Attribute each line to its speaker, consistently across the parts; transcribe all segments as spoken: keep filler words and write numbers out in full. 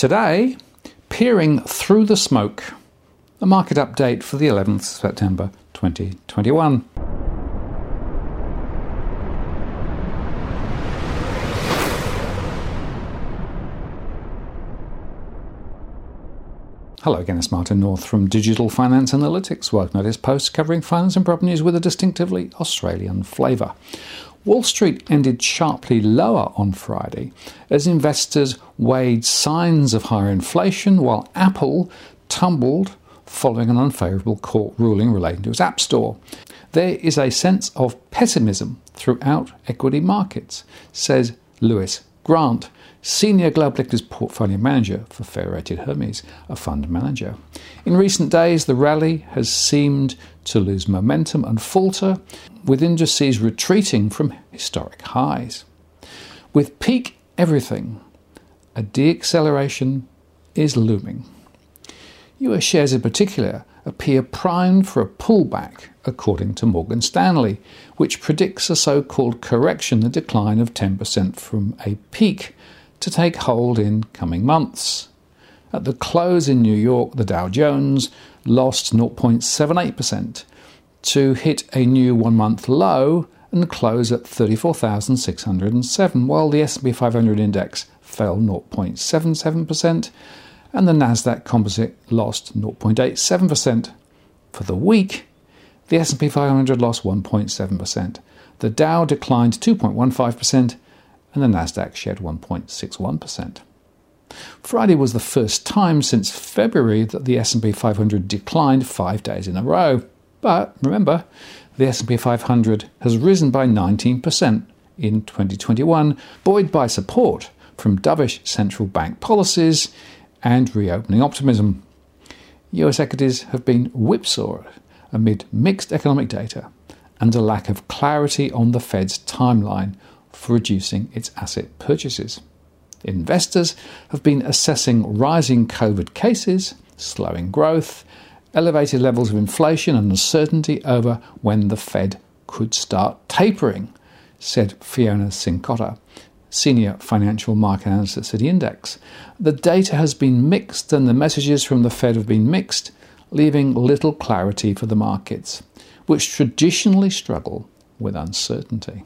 Speaker 1: Today, peering through the smoke, a market update for the eleventh of September twenty twenty-one. Hello again, it's Martin North from Digital Finance Analytics. Welcome to this post covering finance and property news with a distinctively Australian flavour. Wall Street ended sharply lower on Friday as investors weighed signs of higher inflation, while Apple tumbled following an unfavourable court ruling relating to its App Store. There is a sense of pessimism throughout equity markets, says Lewis Grant, Senior Global Equities Portfolio Manager for Federated Hermes, a fund manager. In recent days, the rally has seemed to lose momentum and falter, with indices retreating from historic highs. With peak everything, a deacceleration is looming. U S shares in particular appear primed for a pullback, according to Morgan Stanley, which predicts a so-called correction, a decline of ten percent from a peak, to take hold in coming months. At the close in New York, the Dow Jones lost zero point seven eight percent to hit a new one-month low and close at thirty-four thousand six hundred seven, while the S and P five hundred index fell zero point seven seven percent and the Nasdaq Composite lost zero point eight seven percent. For the week, the S and P five hundred lost one point seven percent, the Dow declined two point one five percent, and the Nasdaq shed one point six one percent. Friday was the first time since February that the S and P five hundred declined five days in a row. But remember, the S and P five hundred has risen by nineteen percent in twenty twenty-one, buoyed by support from dovish central bank policies and reopening optimism. U S equities have been whipsawed amid mixed economic data and a lack of clarity on the Fed's timeline for reducing its asset purchases. Investors have been assessing rising COVID cases, slowing growth, elevated levels of inflation and uncertainty over when the Fed could start tapering, said Fiona Cincotta, Senior Financial Market Analyst at City Index. The data has been mixed and the messages from the Fed have been mixed, leaving little clarity for the markets, which traditionally struggle with uncertainty.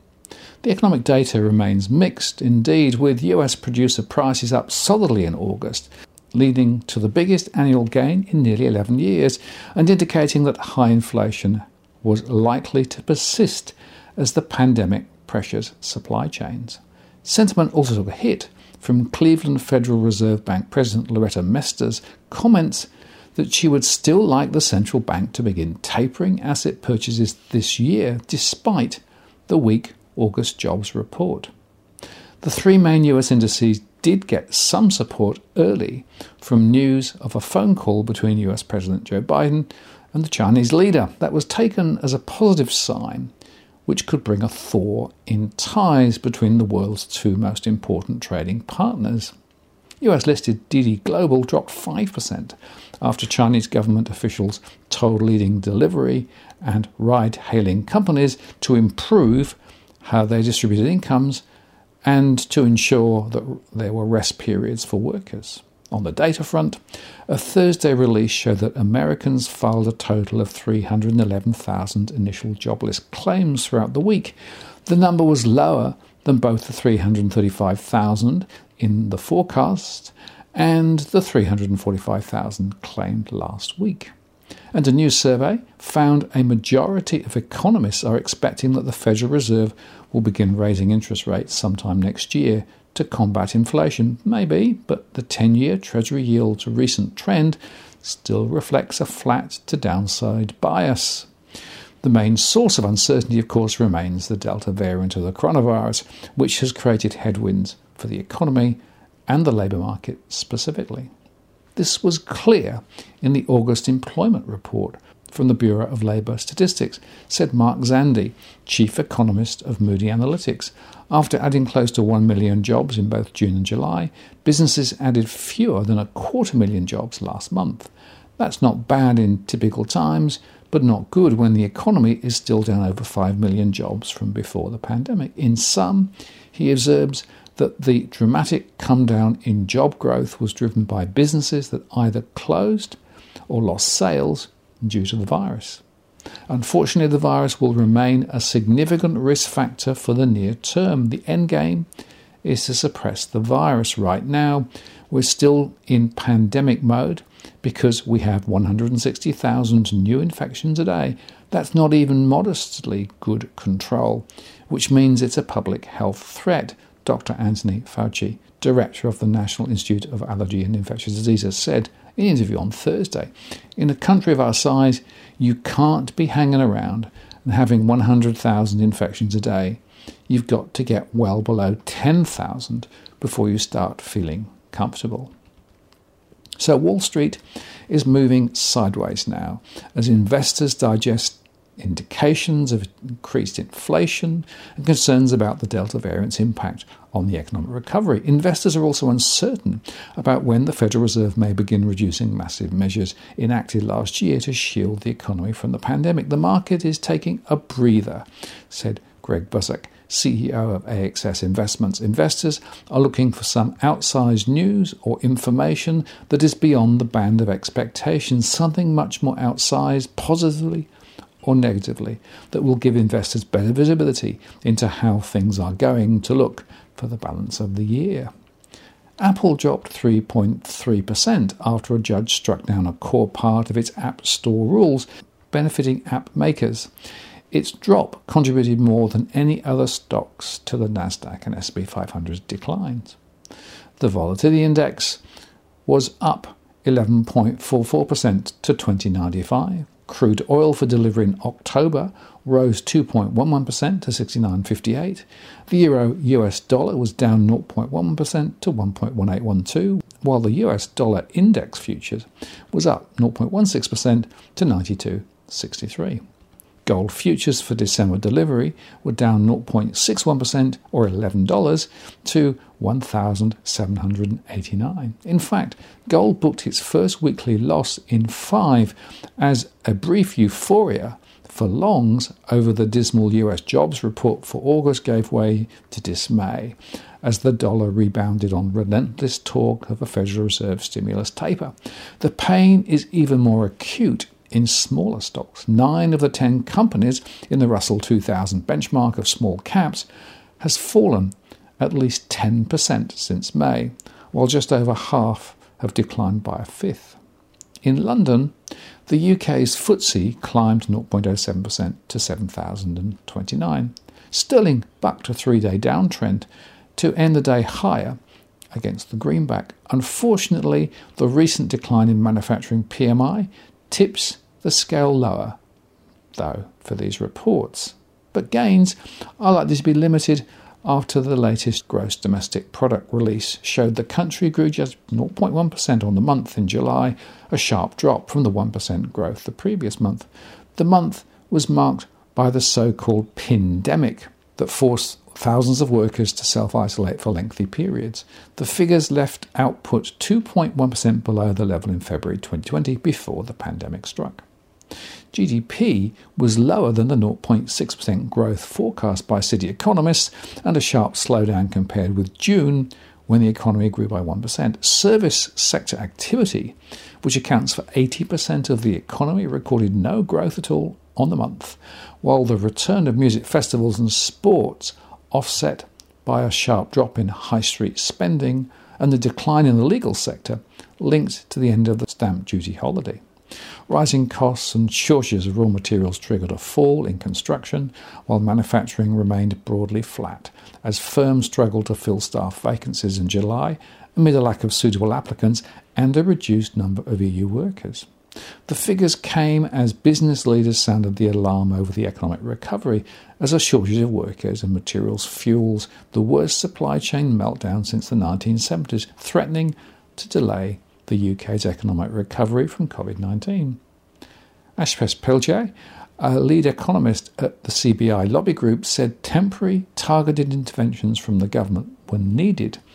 Speaker 1: The economic data remains mixed indeed, with U S producer prices up solidly in August, leading to the biggest annual gain in nearly eleven years and indicating that high inflation was likely to persist as the pandemic pressures supply chains. Sentiment also took a hit from Cleveland Federal Reserve Bank President Loretta Mester's comments that she would still like the central bank to begin tapering asset purchases this year, despite the weak August jobs report. The three main U S indices did get some support early from news of a phone call between U S President Joe Biden and the Chinese leader that was taken as a positive sign, which could bring a thaw in ties between the world's two most important trading partners. U S-listed Didi Global dropped five percent after Chinese government officials told leading delivery and ride-hailing companies to improve how they distributed incomes and to ensure that there were rest periods for workers. On the data front, a Thursday release showed that Americans filed a total of three hundred eleven thousand initial jobless claims throughout the week. The number was lower than both the three hundred thirty-five thousand in the forecast and the three hundred forty-five thousand claimed last week. And a new survey found a majority of economists are expecting that the Federal Reserve will begin raising interest rates sometime next year to combat inflation. Maybe, but the ten-year Treasury yield's recent trend still reflects a flat to downside bias. The main source of uncertainty, of course, remains the Delta variant of the coronavirus, which has created headwinds for the economy and the labour market specifically. This was clear in the August employment report from the Bureau of Labour Statistics, said Mark Zandi, chief economist of Moody Analytics. After adding close to one million jobs in both June and July, businesses added fewer than a quarter million jobs last month. That's not bad in typical times, but not good when the economy is still down over five million jobs from before the pandemic. In sum, he observes, that the dramatic come down in job growth was driven by businesses that either closed or lost sales due to the virus. Unfortunately, the virus will remain a significant risk factor for the near term. The end game is to suppress the virus. Right now, we're still in pandemic mode because we have one hundred sixty thousand new infections a day. That's not even modestly good control, which means it's a public health threat. Doctor Anthony Fauci, director of the National Institute of Allergy and Infectious Diseases, said in an interview on Thursday, in a country of our size, you can't be hanging around and having one hundred thousand infections a day. You've got to get well below ten thousand before you start feeling comfortable. So Wall Street is moving sideways now as investors digest indications of increased inflation and concerns about the Delta variant's impact on the economic recovery. Investors are also uncertain about when the Federal Reserve may begin reducing massive measures enacted last year to shield the economy from the pandemic. The market is taking a breather, said Greg Busick, C E O of A X S Investments. Investors are looking for some outsized news or information that is beyond the band of expectations, something much more outsized, positively or negatively, that will give investors better visibility into how things are going to look for the balance of the year. Apple dropped three point three percent after a judge struck down a core part of its App Store rules, benefiting app makers. Its drop contributed more than any other stocks to the Nasdaq and S and P five hundred declines. The volatility index was up eleven point four four percent to twenty ninety-five. Crude oil for delivery in October rose two point one one percent to sixty-nine fifty-eight. The euro U S dollar was down zero point one percent to one point one eight one two, while the U S dollar index futures was up zero point one six percent to ninety-two sixty-three. Gold futures for December delivery were down zero point six one percent or eleven dollars to one thousand seven hundred eighty-nine. In fact, gold booked its first weekly loss in five as a brief euphoria for longs over the dismal U S jobs report for August gave way to dismay as the dollar rebounded on relentless talk of a Federal Reserve stimulus taper. The pain is even more acute in smaller stocks. Nine of the ten companies in the Russell two thousand benchmark of small caps has fallen at least ten percent since May, while just over half have declined by a fifth. In London, the U K's F T S E climbed zero point zero seven percent to seven thousand twenty-nine. Sterling bucked a three-day downtrend to end the day higher against the greenback. Unfortunately, the recent decline in manufacturing P M I tips the scale lower, though, for these reports. But gains are likely to be limited after the latest gross domestic product release showed the country grew just zero point one percent on the month in July, a sharp drop from the one percent growth the previous month. The month was marked by the so-called pandemic that forced thousands of workers to self-isolate for lengthy periods. The figures left output two point one percent below the level in February twenty twenty before the pandemic struck. G D P was lower than the zero point six percent growth forecast by City economists and a sharp slowdown compared with June when the economy grew by one percent. Service sector activity, which accounts for eighty percent of the economy, recorded no growth at all on the month, while the return of music festivals and sports offset by a sharp drop in high street spending and the decline in the legal sector linked to the end of the stamp duty holiday. Rising costs and shortages of raw materials triggered a fall in construction, while manufacturing remained broadly flat as firms struggled to fill staff vacancies in July amid a lack of suitable applicants and a reduced number of E U workers. The figures came as business leaders sounded the alarm over the economic recovery as a shortage of workers and materials fuels the worst supply chain meltdown since the nineteen seventies, threatening to delay the U K's economic recovery from covid nineteen. Ashpesh Pilche, a lead economist at the C B I lobby group, said temporary targeted interventions from the government were needed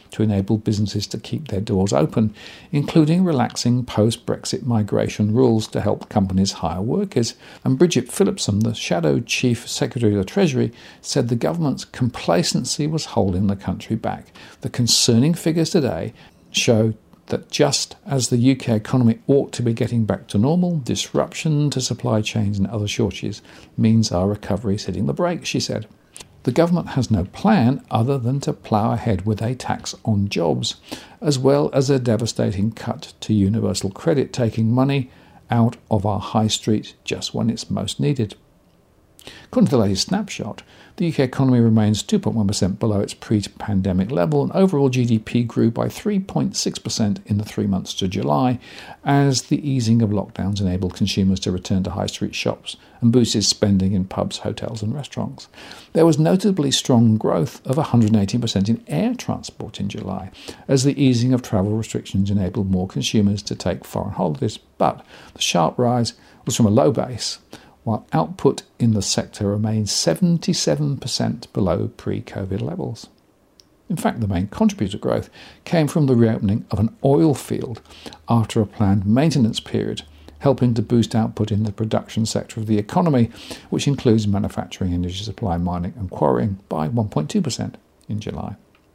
Speaker 1: to enable businesses to keep their doors open, including relaxing post-Brexit migration rules to help companies hire workers. And Bridget Phillipson, the Shadow Chief Secretary of the Treasury, said the government's complacency was holding the country back. The concerning figures today show that just as the U K economy ought to be getting back to normal, disruption to supply chains and other shortages means our recovery is hitting the brakes, she said. The government has no plan other than to plough ahead with a tax on jobs, as well as a devastating cut to universal credit, taking money out of our high street just when it's most needed. According to the latest snapshot, the U K economy remains two point one percent below its pre-pandemic level, and overall G D P grew by three point six percent in the three months to July, as the easing of lockdowns enabled consumers to return to high street shops and boosted spending in pubs, hotels and restaurants. There was notably strong growth of one hundred eighteen percent in air transport in July, as the easing of travel restrictions enabled more consumers to take foreign holidays, but the sharp rise was from a low base, while output in the sector remains seventy-seven percent below pre-COVID levels. In fact, the main contributor to growth came from the reopening of an oil field after a planned maintenance period, helping to boost output in the production sector of the economy, which includes manufacturing, energy supply, mining and quarrying, by one point two percent in July.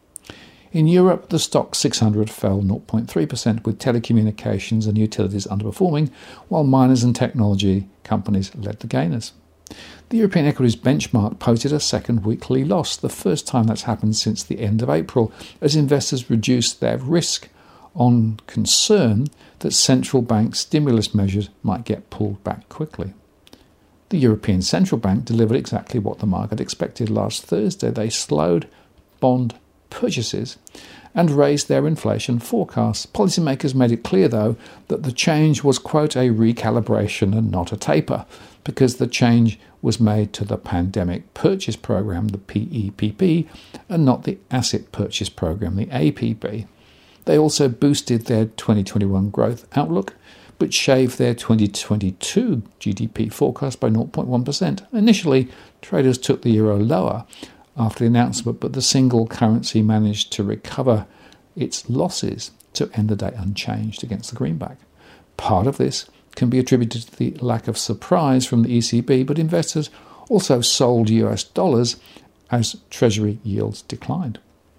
Speaker 1: In Europe, the Stoxx six hundred fell zero point three percent, with telecommunications and utilities underperforming, while miners and technology companies led the gainers. The European equities benchmark posted a second weekly loss, the first time that's happened since the end of April, as investors reduced their risk on concern that central bank stimulus measures might get pulled back quickly. The European Central Bank delivered exactly what the market expected last Thursday. They slowed bond purchases and raised their inflation forecasts. Policymakers made it clear, though, that the change was, quote, a recalibration and not a taper, because the change was made to the Pandemic Purchase Programme, the P E P P, and not the Asset Purchase Programme, the A P P. They also boosted their twenty twenty-one growth outlook, but shaved their twenty twenty-two G D P forecast by zero point one percent. Initially, traders took the euro lower after the announcement, but the single currency managed to recover its losses to end the day unchanged against the greenback. Part of this can be attributed to the lack of surprise from the E C B, but investors also sold U S dollars as Treasury yields declined.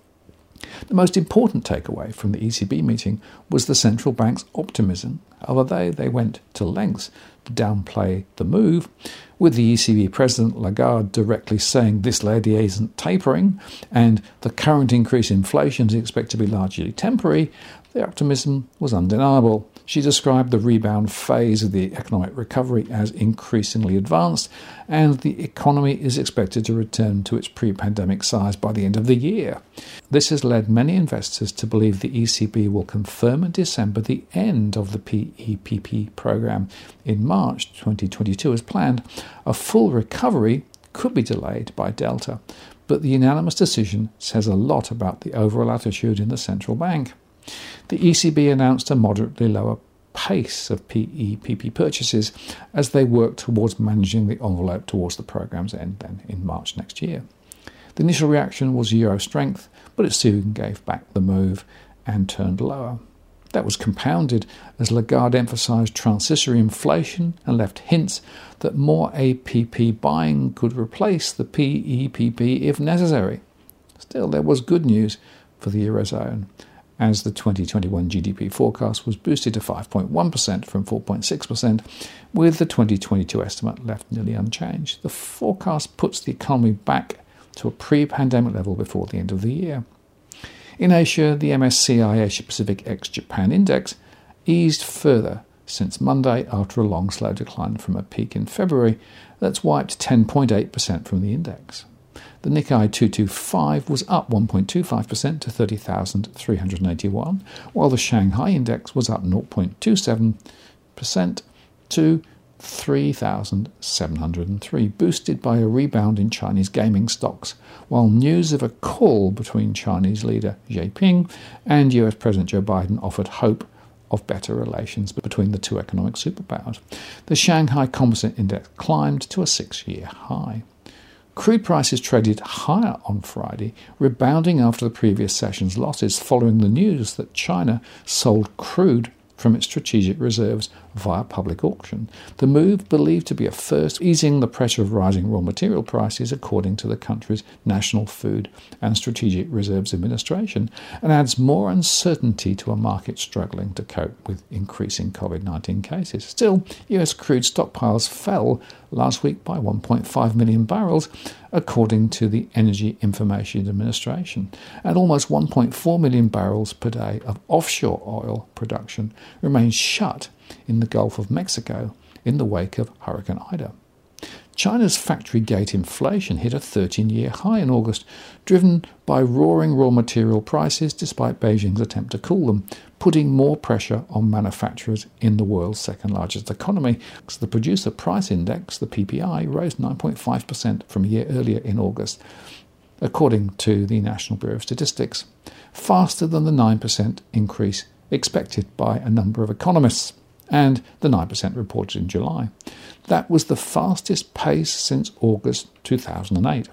Speaker 1: The most important takeaway from the E C B meeting was the central bank's optimism, although they went to lengths to downplay the move, with the E C B President Lagarde directly saying this lady isn't tapering and the current increase in inflation is expected to be largely temporary. The optimism was undeniable. She described the rebound phase of the economic recovery as increasingly advanced, and the economy is expected to return to its pre-pandemic size by the end of the year. This has led many investors to believe the E C B will confirm in December the end of the P E P P programme in March twenty twenty-two as planned. A full recovery could be delayed by Delta, but the unanimous decision says a lot about the overall attitude in the central bank. The E C B announced a moderately lower pace of P E P P purchases as they work towards managing the envelope towards the programme's end then in March next year. The initial reaction was euro strength, but it soon gave back the move and turned lower. That was compounded as Lagarde emphasised transitory inflation and left hints that more A P P buying could replace the P E P P if necessary. Still, there was good news for the Eurozone, as the twenty twenty-one G D P forecast was boosted to five point one percent from four point six percent, with the twenty twenty-two estimate left nearly unchanged. The forecast puts the economy back to a pre-pandemic level before the end of the year. In Asia, the M S C I Asia-Pacific ex-Japan Index eased further since Monday after a long, slow decline from a peak in February that's wiped ten point eight percent from the index. The Nikkei two twenty-five was up one point two five percent to thirty thousand three hundred eighty-one, while the Shanghai Index was up zero point two seven percent to three thousand seven hundred three, boosted by a rebound in Chinese gaming stocks, while news of a call between Chinese leader Xi Jinping and U S President Joe Biden offered hope of better relations between the two economic superpowers. The Shanghai Composite Index climbed to a six-year high. Crude prices traded higher on Friday, rebounding after the previous session's losses following the news that China sold crude from its strategic reserves via public auction. The move, believed to be a first, easing the pressure of rising raw material prices according to the country's National Food and Strategic Reserves Administration, and adds more uncertainty to a market struggling to cope with increasing COVID nineteen cases. Still, U S crude stockpiles fell last week by one point five million barrels, according to the Energy Information Administration, and almost one point four million barrels per day of offshore oil production remains shut in the Gulf of Mexico in the wake of Hurricane Ida. China's factory gate inflation hit a thirteen-year high in August, driven by roaring raw material prices despite Beijing's attempt to cool them, putting more pressure on manufacturers in the world's second-largest economy. The Producer Price Index, the P P I, rose nine point five percent from a year earlier in August, according to the National Bureau of Statistics, faster than the nine percent increase expected by a number of economists, and the nine percent reported in July. That was the fastest pace since August two thousand eight.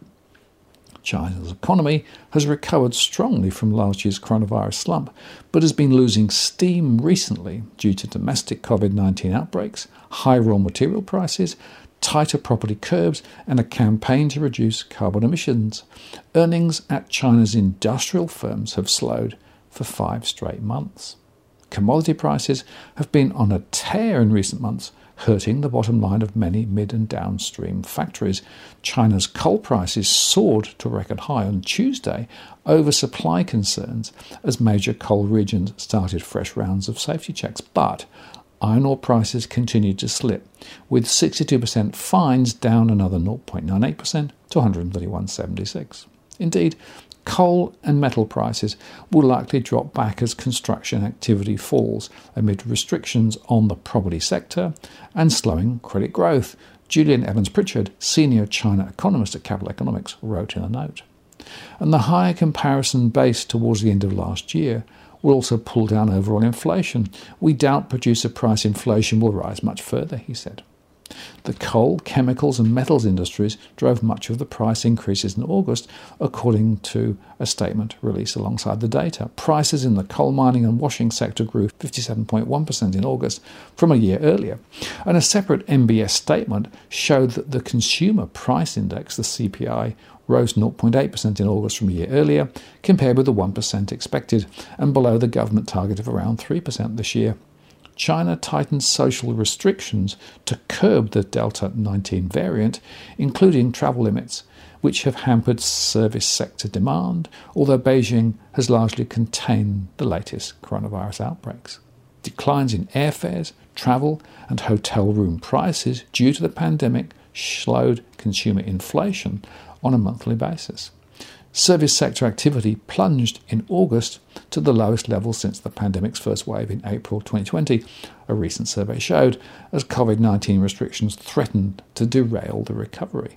Speaker 1: China's economy has recovered strongly from last year's coronavirus slump, but has been losing steam recently due to domestic COVID nineteen outbreaks, high raw material prices, tighter property curbs, and a campaign to reduce carbon emissions. Earnings at China's industrial firms have slowed for five straight months. Commodity prices have been on a tear in recent months, hurting the bottom line of many mid and downstream factories. China's coal prices soared to a record high on Tuesday over supply concerns as major coal regions started fresh rounds of safety checks. But iron ore prices continued to slip, with sixty-two percent fines down another zero point nine eight percent to one hundred thirty-one dollars and seventy-six cents. Indeed, coal and metal prices will likely drop back as construction activity falls amid restrictions on the property sector and slowing credit growth, Julian Evans-Pritchard, senior China economist at Capital Economics, wrote in a note. And the higher comparison base towards the end of last year will also pull down overall inflation. We doubt producer price inflation will rise much further, he said. The coal, chemicals and metals industries drove much of the price increases in August, according to a statement released alongside the data. Prices in the coal mining and washing sector grew fifty-seven point one percent in August from a year earlier. And a separate M B S statement showed that the Consumer Price Index, the C P I, rose zero point eight percent in August from a year earlier, compared with the one percent expected, and below the government target of around three percent this year. China tightened social restrictions to curb the Delta nineteen variant, including travel limits, which have hampered service sector demand, although Beijing has largely contained the latest coronavirus outbreaks. Declines in airfares, travel and hotel room prices due to the pandemic slowed consumer inflation on a monthly basis. Service sector activity plunged in August to the lowest level since the pandemic's first wave in April twenty twenty, a recent survey showed, as COVID nineteen restrictions threatened to derail the recovery.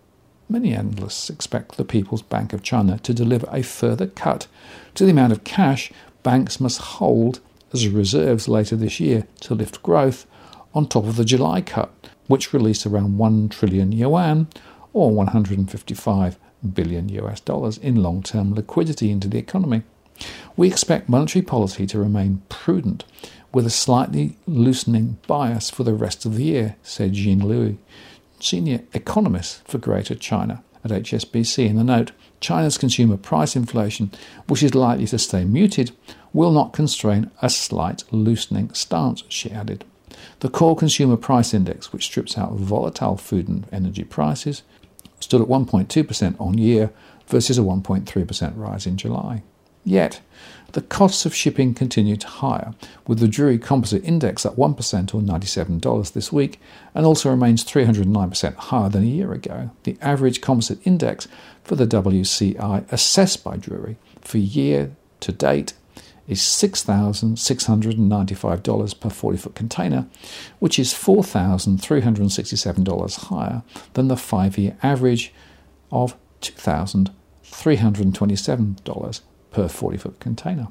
Speaker 1: Many analysts expect the People's Bank of China to deliver a further cut to the amount of cash banks must hold as reserves later this year to lift growth, on top of the July cut, which released around one trillion yuan, or one hundred fifty-five billion U S dollars in long-term liquidity into the economy. We expect monetary policy to remain prudent, with a slightly loosening bias for the rest of the year, said Jean Liu, senior economist for Greater China at H S B C in the note. China's consumer price inflation, which is likely to stay muted, will not constrain a slight loosening stance, she added. The core consumer price index, which strips out volatile food and energy prices, stood at one point two percent on year versus a one point three percent rise in July. Yet, the costs of shipping continued higher, with the Drewry Composite Index at one percent or ninety-seven dollars this week, and also remains three hundred nine percent higher than a year ago. The average composite index for the W C I assessed by Drewry for year to date is six thousand six hundred ninety-five dollars per forty-foot container, which is four thousand three hundred sixty-seven dollars higher than the five-year average of two thousand three hundred twenty-seven dollars per forty-foot container.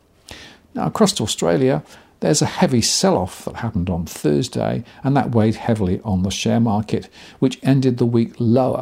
Speaker 1: Now, across Australia, there's a heavy sell-off that happened on Thursday, and that weighed heavily on the share market, which ended the week lower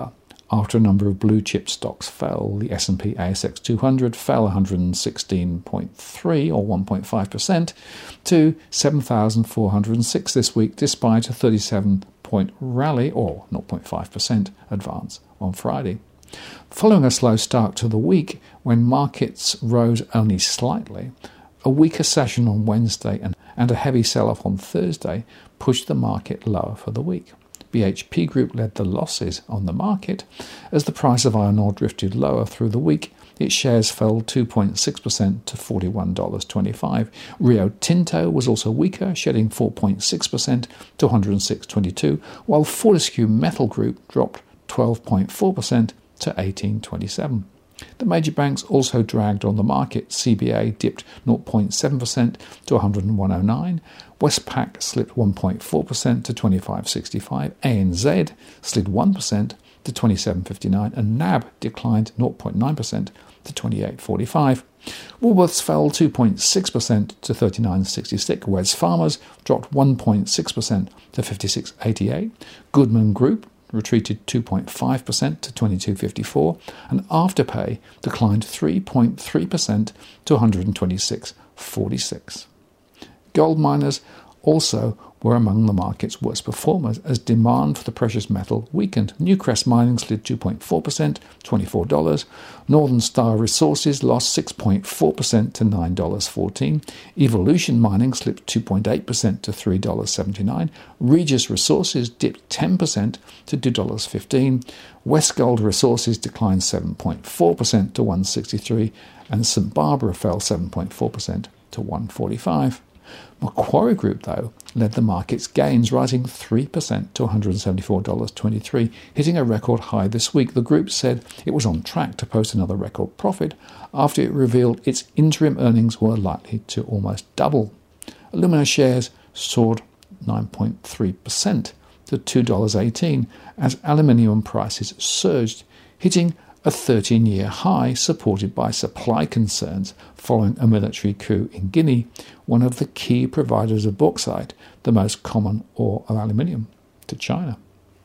Speaker 1: after a number of blue chip stocks fell. The S and P A S X two hundred fell one hundred sixteen point three or one point five percent to seven thousand four hundred six this week, despite a thirty-seven point rally or zero point five percent advance on Friday. Following a slow start to the week when markets rose only slightly, a weaker session on Wednesday and, and a heavy sell-off on Thursday pushed the market lower for the week. B H P Group led the losses on the market as the price of iron ore drifted lower through the week. Its shares fell two point six percent to forty-one dollars and twenty-five cents. Rio Tinto was also weaker, shedding four point six percent to one hundred six dollars and twenty-two cents, while Fortescue Metal Group dropped twelve point four percent to eighteen dollars and twenty-seven cents. The major banks also dragged on the market. C B A dipped zero point seven percent to one hundred one oh nine. Westpac slipped one point four percent to twenty-five dollars and sixty-five cents. A N Z slid one percent to twenty-seven dollars and fifty-nine cents. And N A B declined zero point nine percent to twenty-eight dollars and forty-five cents. Woolworths fell two point six percent to thirty-nine dollars and sixty-six cents. Wes Farmers dropped one point six percent to fifty-six dollars and eighty-eight cents. Goodman Group retreated two point five percent to twenty-two dollars and fifty-four cents, and Afterpay declined three point three percent to one hundred twenty-six dollars and forty-six cents. Gold miners also were among the market's worst performers as demand for the precious metal weakened. Newcrest Mining slid two point four percent, twenty-four dollars. Northern Star Resources lost six point four percent to nine dollars and fourteen cents. Evolution Mining slipped two point eight percent to three dollars and seventy-nine cents. Regis Resources dipped ten percent to two dollars and fifteen cents. Westgold Resources declined seven point four percent to one dollar and sixty-three cents. And St Barbara fell seven point four percent to one dollar and forty-five cents. Macquarie Group, though, led the market's gains, rising three percent to one hundred seventy-four dollars and twenty-three cents, hitting a record high this week. The group said it was on track to post another record profit after it revealed its interim earnings were likely to almost double. Alumina shares soared nine point three percent to two dollars and eighteen cents as aluminium prices surged, hitting a thirteen-year high supported by supply concerns following a military coup in Guinea, one of the key providers of bauxite, the most common ore of aluminium, to China.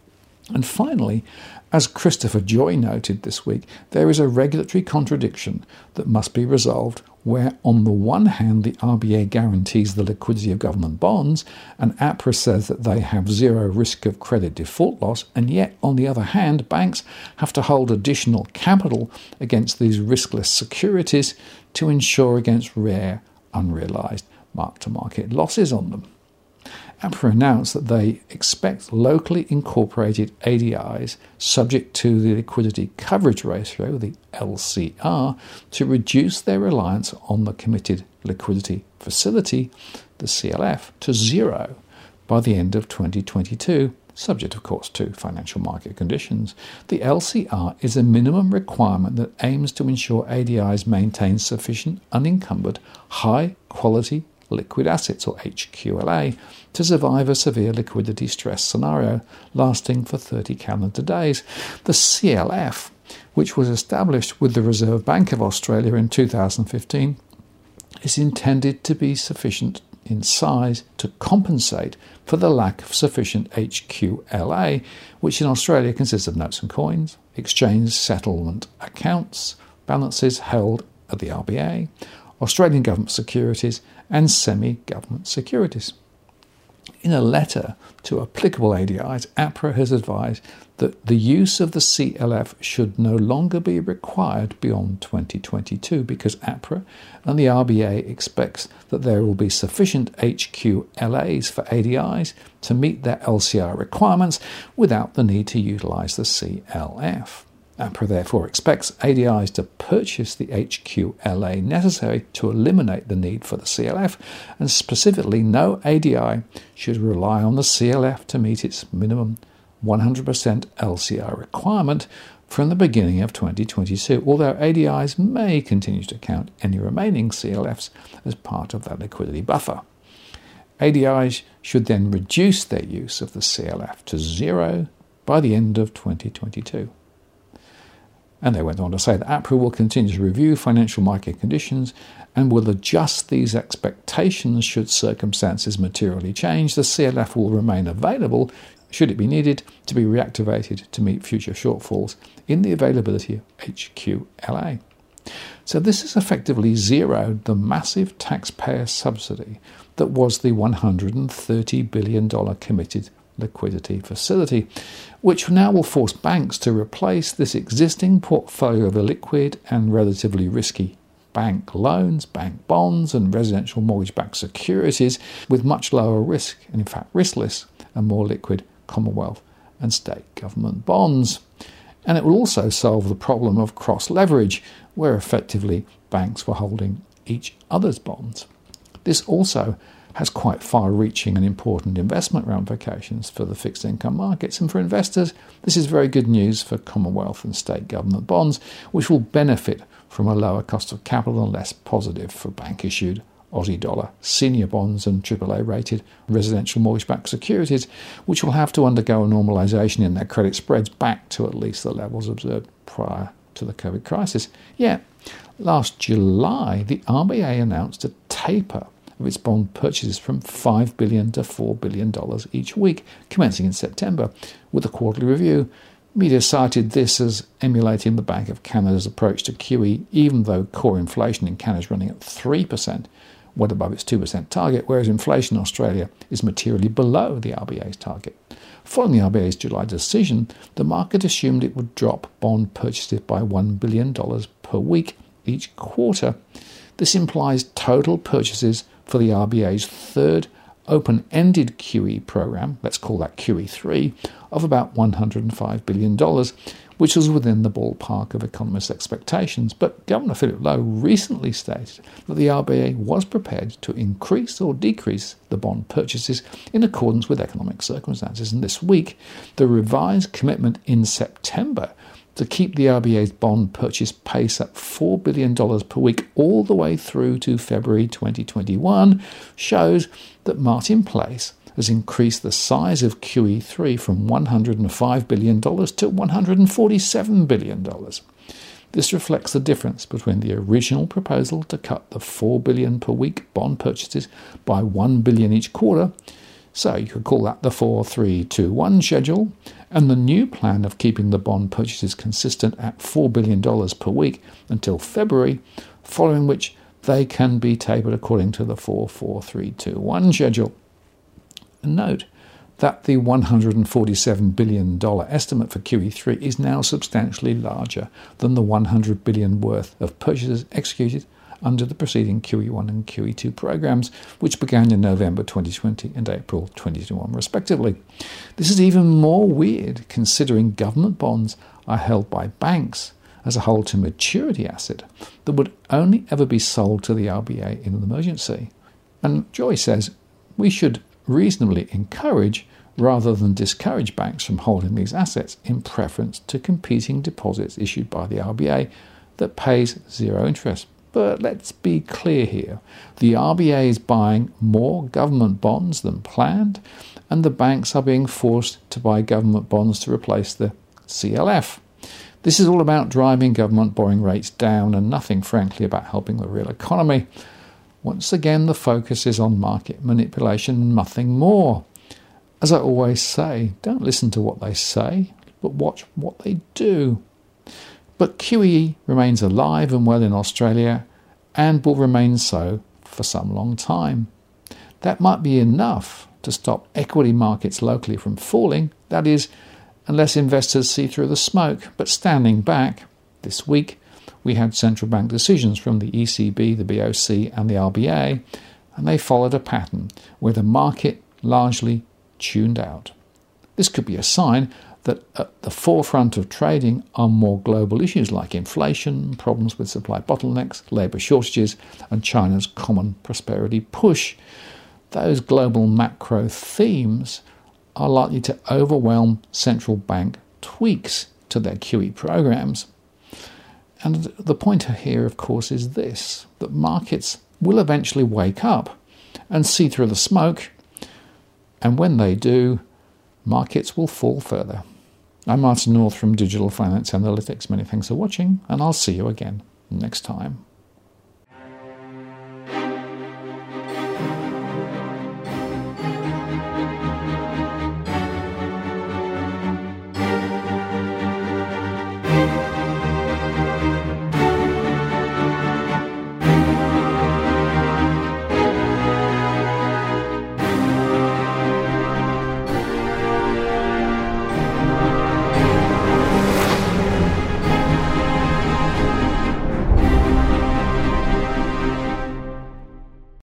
Speaker 1: And finally, as Christopher Joy noted this week, there is a regulatory contradiction that must be resolved where, on the one hand, the R B A guarantees the liquidity of government bonds and APRA says that they have zero risk of credit default loss, and yet, on the other hand, banks have to hold additional capital against these riskless securities to ensure against rare, unrealised mark-to-market losses on them. APRA announced that they expect locally incorporated A D Is subject to the liquidity coverage ratio, the L C R, to reduce their reliance on the committed liquidity facility, the C L F, to zero by the end of twenty twenty-two, subject, of course, to financial market conditions. The L C R is a minimum requirement that aims to ensure A D Is maintain sufficient unencumbered, high-quality liquid assets, or H Q L A, to survive a severe liquidity stress scenario lasting for thirty calendar days. The C L F, which was established with the Reserve Bank of Australia in two thousand fifteen, is intended to be sufficient in size to compensate for the lack of sufficient H Q L A, which in Australia consists of notes and coins, exchange settlement accounts, balances held at the R B A, Australian government securities, and semi-government securities. In a letter to applicable A D Is, APRA has advised that the use of the C L F should no longer be required beyond twenty twenty-two because APRA and the R B A expects that there will be sufficient H Q L As for A D Is to meet their L C R requirements without the need to utilise the C L F. APRA therefore expects A D Is to purchase the H Q L A necessary to eliminate the need for the C L F, and specifically no A D I should rely on the C L F to meet its minimum one hundred percent L C R requirement from the beginning of twenty twenty-two, although A D Is may continue to count any remaining C L Fs as part of that liquidity buffer. A D Is should then reduce their use of the C L F to zero by the end of twenty twenty-two. And they went on to say that APRA will continue to review financial market conditions and will adjust these expectations should circumstances materially change. The C L F will remain available should it be needed to be reactivated to meet future shortfalls in the availability of H Q L A. So this has effectively zeroed the massive taxpayer subsidy that was the one hundred thirty billion dollars committed liquidity facility, which now will force banks to replace this existing portfolio of illiquid and relatively risky bank loans, bank bonds and residential mortgage-backed securities with much lower risk, and in fact riskless and more liquid Commonwealth and state government bonds. And it will also solve the problem of cross-leverage, where effectively banks were holding each other's bonds. This also has quite far-reaching and important investment ramifications for the fixed income markets, and for investors this is very good news for Commonwealth and state government bonds, which will benefit from a lower cost of capital and less positive for bank-issued Aussie dollar senior bonds and triple A rated residential mortgage-backed securities, which will have to undergo a normalisation in their credit spreads back to at least the levels observed prior to the COVID crisis. Yet, last July, the R B A announced a taper of its bond purchases from five billion dollars to four billion dollars each week, commencing in September, with a quarterly review. Media cited this as emulating the Bank of Canada's approach to Q E, even though core inflation in Canada is running at three percent, well above its two percent target, whereas inflation in Australia is materially below the R B A's target. Following the R B A's July decision, the market assumed it would drop bond purchases by one billion dollars per week each quarter. This implies total purchases for the R B A's third open-ended Q E program, let's call that Q E three, of about one hundred five billion dollars, which was within the ballpark of economists' expectations. But Governor Philip Lowe recently stated that the R B A was prepared to increase or decrease the bond purchases in accordance with economic circumstances. And this week, the revised commitment in September to keep the R B A's bond purchase pace at four billion dollars per week all the way through to February twenty twenty-one shows that Martin Place has increased the size of Q E three from one hundred five billion dollars to one hundred forty-seven billion dollars. This reflects the difference between the original proposal to cut the four billion dollars per week bond purchases by one billion dollars each quarter, so you could call that the four three two one schedule, and the new plan of keeping the bond purchases consistent at four billion dollars per week until February, following which they can be tapered according to the four four three two one schedule. And note that the one hundred forty-seven billion dollars estimate for Q E three is now substantially larger than the one hundred billion dollars worth of purchases executed under the preceding Q E one and Q E two programs, which began in November twenty twenty and April twenty twenty-one respectively. This is even more weird considering government bonds are held by banks as a hold-to-maturity asset that would only ever be sold to the R B A in an emergency. And Joy says we should reasonably encourage rather than discourage banks from holding these assets in preference to competing deposits issued by the R B A that pays zero interest. But let's be clear here. The R B A is buying more government bonds than planned, and the banks are being forced to buy government bonds to replace the C L F. This is all about driving government borrowing rates down and nothing, frankly, about helping the real economy. Once again, the focus is on market manipulation, nothing more. As I always say, don't listen to what they say, but watch what they do. But Q E remains alive and well in Australia and will remain so for some long time. That might be enough to stop equity markets locally from falling, that is, unless investors see through the smoke. But standing back, this week we had central bank decisions from the E C B, the B O C and the R B A, and they followed a pattern where the market largely tuned out. This could be a sign that at the forefront of trading are more global issues like inflation, problems with supply bottlenecks, labour shortages, and China's common prosperity push. Those global macro themes are likely to overwhelm central bank tweaks to their Q E programs. And the point here, of course, is this, that markets will eventually wake up and see through the smoke, and when they do, markets will fall further. I'm Martin North from Digital Finance Analytics. Many thanks for watching, and I'll see you again next time.